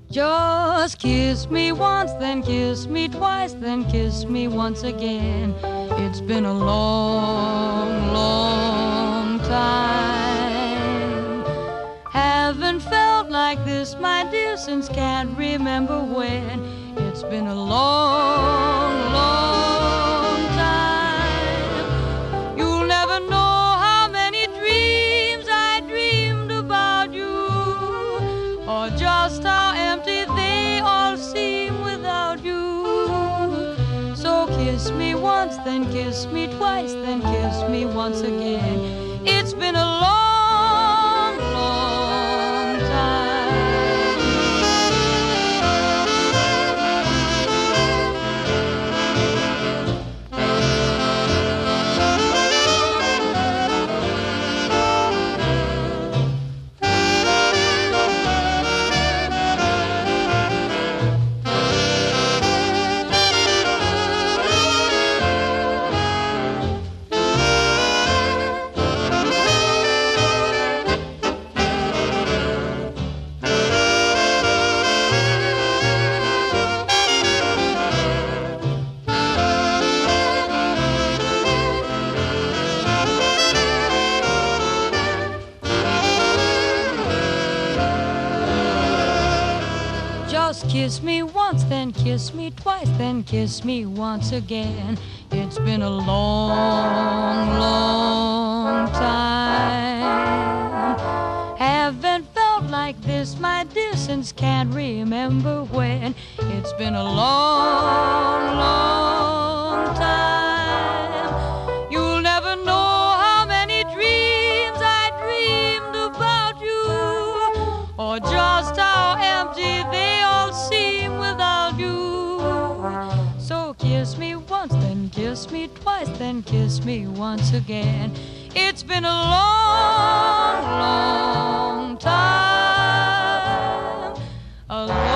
Just kiss me once, then kiss me twice, then kiss me once again. It's been a long, long time. Haven't felt like this, my dear, since can't remember when. It's been a long, long time. You'll never know how many dreams I dreamed about you, or just how empty they all seem without you. So kiss me once, then kiss me twice, then kiss me once again. It's been a long, long time. Just kiss me once, then kiss me twice, then kiss me once again. It's been a long, long time. Haven't felt like this, my dear, since can't remember when. It's been a long, long time. You'll never know how many dreams I dreamed about you, or just how empty they all seem without you. So kiss me once, then kiss me twice, then kiss me once again. It's been a long, long time. A long